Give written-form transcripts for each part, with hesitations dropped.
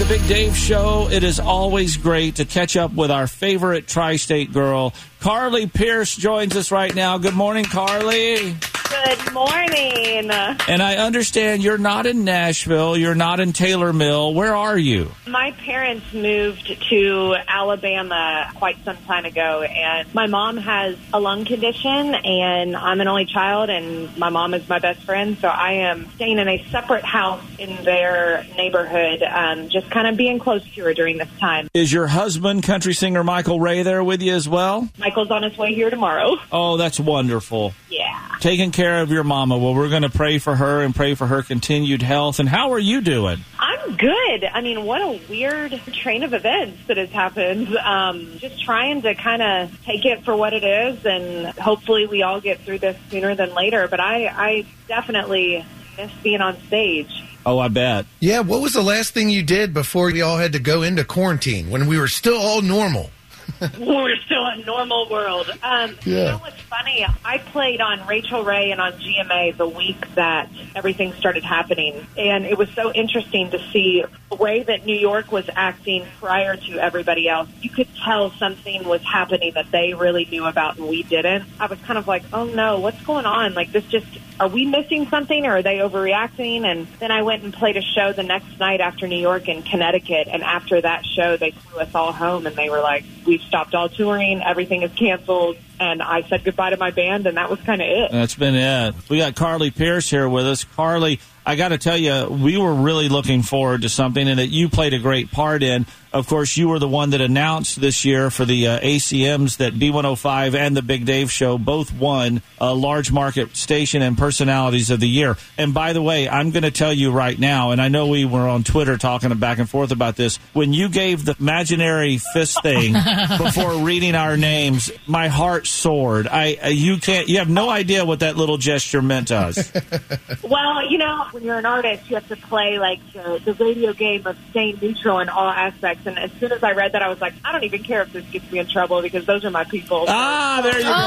Big Dave Show. It is always great to catch up with our favorite tri-state girl. Carly Pierce joins us right now. Good morning, Carly. Good morning. And I understand you're not in Nashville. You're not in Taylor Mill. Where are you? My parents moved to Alabama quite some time ago, and my mom has a lung condition, and I'm an only child, and my mom is my best friend, so I am staying in a separate house in their neighborhood, just kind of being close to her during this time. Is your husband, country singer Michael Ray, there with you as well? Michael's on his way here tomorrow. Oh, that's wonderful. Yeah. Taking care of your mama. Well, we're going to pray for her and pray for her continued health. And how are you doing? I'm good. I mean, what a weird train of events that has happened. Just trying to kind of take it for what it is, and hopefully we all get through this sooner than later. But I definitely miss being on stage. Oh, I bet. Yeah, what was the last thing you did before we all had to go into quarantine, when we were still all normal? We're still in a normal world. You know what's funny? I played on Rachel Ray and on GMA the week that everything started happening. And it was so interesting to see the way that New York was acting prior to everybody else. You could tell something was happening that they really knew about and we didn't. I was kind of like, oh no, what's going on? Like, this just, are we missing something, or are they overreacting? And then I went and played a show the next night after New York in Connecticut. And after that show, they flew us all home, and they were like, we've stopped all touring, everything is canceled. And I said goodbye to my band, and that was kind of it. That's been it. We got Carly Pierce here with us. Carly, I got to tell you, we were really looking forward to something, and that you played a great part in. Of course, you were the one that announced this year for the ACMs that B105 and the Big Dave Show both won Large Market Station and Personalities of the Year. And by the way, I'm going to tell you right now, and I know we were on Twitter talking back and forth about this, when you gave the imaginary fist thing before reading our names, my heart soared. You have no idea what that little gesture meant to us. Well, you know, when you're an artist, you have to play like the radio game of staying neutral in all aspects. And as soon as I read that, I was like, I don't even care if this gets me in trouble, because those are my people. Ah, there you go.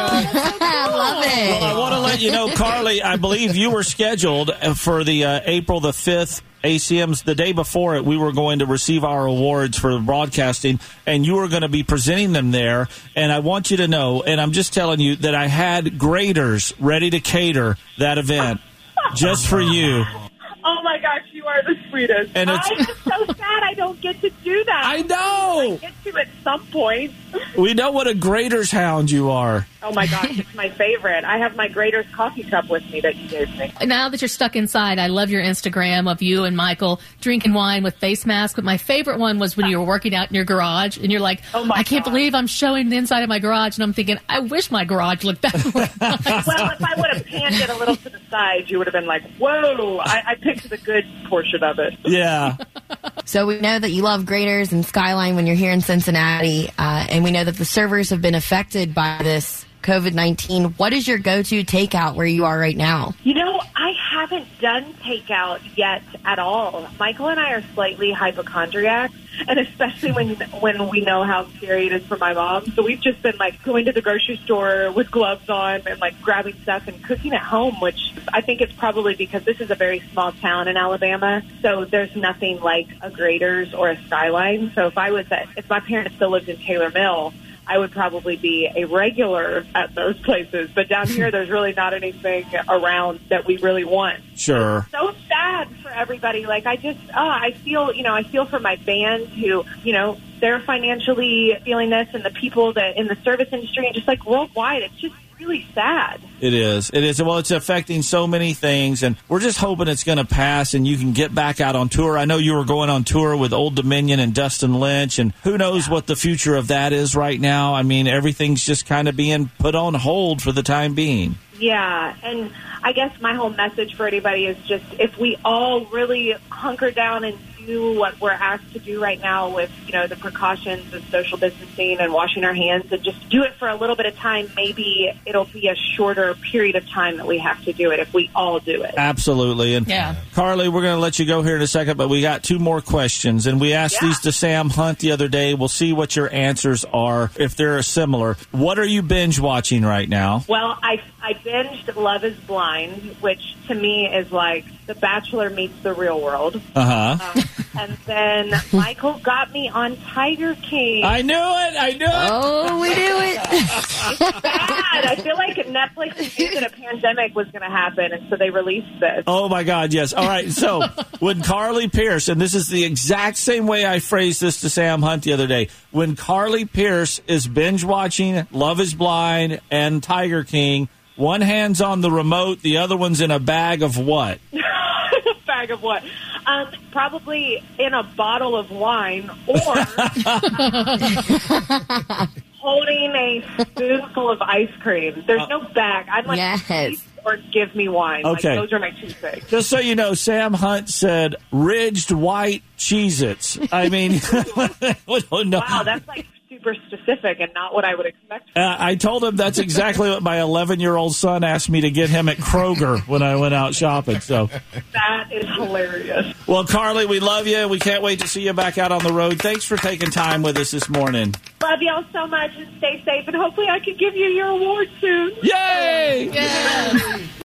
I love it. Well, I want to let you know, Carly, I believe you were scheduled for the April the 5th ACMs. The day before it, we were going to receive our awards for broadcasting, and you were going to be presenting them there. And I want you to know, and I'm just telling you, that I had graders ready to cater that event just for you. Oh, my gosh, you are the sweetest. And it's I'm so sad I don't get to do that. I know. I get to at some point. We know what a grader's hound you are. Oh, my gosh, it's my favorite. I have my Grader's coffee cup with me that you gave me. Now that you're stuck inside, I love your Instagram of you and Michael drinking wine with face masks. But my favorite one was when you were working out in your garage, and you're like, I can't believe I'm showing the inside of my garage. And I'm thinking, I wish my garage looked that way. Well, if I would have panned it a little to the side, you would have been like, whoa, I picked the good portion of it. Yeah. So we know that you love Graders and Skyline when you're here in Cincinnati, and we know that the servers have been affected by this COVID-19. What is your go-to takeout where you are right now? You know, I haven't done takeout yet at all. Michael and I are slightly hypochondriacs, and especially when we know how scary it is for my mom. So we've just been like going to the grocery store with gloves on and like grabbing stuff and cooking at home, which I think it's probably because this is a very small town in Alabama. So there's nothing like a Grader's or a Skyline. So if my parents still lived in Taylor Mill, I would probably be a regular at those places. But down here, there's really not anything around that we really want. Sure. It's so sad for everybody. Like, I feel for my band who, they're financially feeling this, and the people that in the service industry, and just like worldwide, it's just really sad. It is. Well, it's affecting so many things, and we're just hoping it's going to pass and you can get back out on tour. I know you were going on tour with Old Dominion and Dustin Lynch, and who knows what the future of that is right now. I mean, everything's just kind of being put on hold for the time being. Yeah, and I guess my whole message for anybody is just if we all really hunker down and do what we're asked to do right now with, the precautions of social distancing and washing our hands, and just do it for a little bit of time, maybe it'll be a shorter period of time that we have to do it if we all do it. Absolutely. And yeah. Carly, we're going to let you go here in a second, but we got two more questions. And we asked these to Sam Hunt the other day. We'll see what your answers are, if they're similar. What are you binge watching right now? Well, I binged Love is Blind, which to me is like The Bachelor meets the real world. Uh-huh. And then Michael got me on Tiger King. I knew it. Oh, we knew it. It's bad. I feel like Netflix knew that a pandemic was going to happen, and so they released this. Oh, my God, yes. All right, so when Carly Pearce, and this is the exact same way I phrased this to Sam Hunt the other day, when Carly Pearce is binge-watching Love is Blind and Tiger King, one hand's on the remote, the other one's in a bag of what? A bag of what? Probably in a bottle of wine or holding a spoonful of ice cream. There's no bag. I'm like, yes. Or give me wine. Okay. Like, those are my two things. Just so you know, Sam Hunt said ridged white Cheez-Its. I mean, no. Wow, that's like super specific and not what I would expect. I told him that's exactly what my 11-year-old son asked me to get him at Kroger when I went out shopping. So that is hilarious. Well, Carly, we love you. We can't wait to see you back out on the road. Thanks for taking time with us this morning. Love y'all so much and stay safe. And hopefully I can give you your award soon. Yay! Yes.